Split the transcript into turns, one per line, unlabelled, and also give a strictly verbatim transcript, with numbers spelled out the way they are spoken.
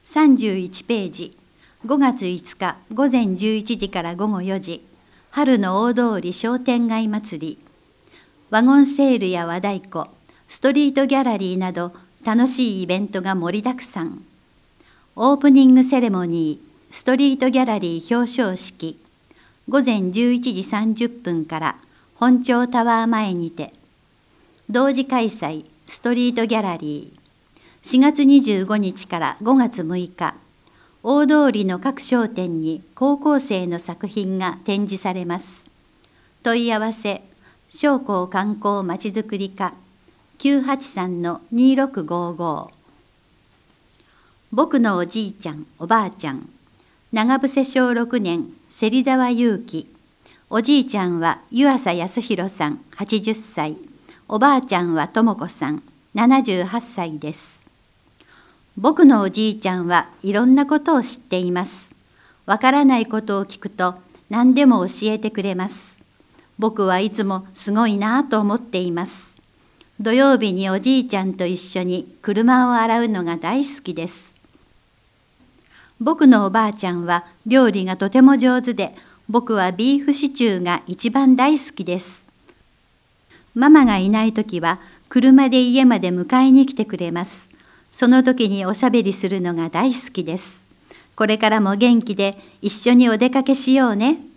さんじゅういちページ、ごがついつか午前じゅういちじから午後よじ、春の大通り商店街祭り。ワゴンセールや和太鼓、ストリートギャラリーなど楽しいイベントが盛りだくさん。オープニングセレモニー、ストリートギャラリー表彰式。午前じゅういちじさんじゅっぷんから本町タワー前にて。同時開催、ストリートギャラリー。しがつにじゅうごにちからごがつむいか、大通りの各商店に高校生の作品が展示されます。問い合わせ、商工観光まちづくり課 きゅうはちさんのにろくごご。僕のおじいちゃん、おばあちゃん。長伏小ろくねん、芹沢祐樹。おじいちゃんは湯浅康弘さん、はちじゅっさい。おばあちゃんは智子さん、ななじゅうはっさいです。僕のおじいちゃんはいろんなことを知っています。わからないことを聞くと何でも教えてくれます。僕はいつもすごいなぁと思っています。土曜日におじいちゃんと一緒に車を洗うのが大好きです。僕のおばあちゃんは料理がとても上手で、僕はビーフシチューが一番大好きです。ママがいないときは車で家まで迎えに来てくれます。その時におしゃべりするのが大好きです。これからも元気で一緒にお出かけしようね。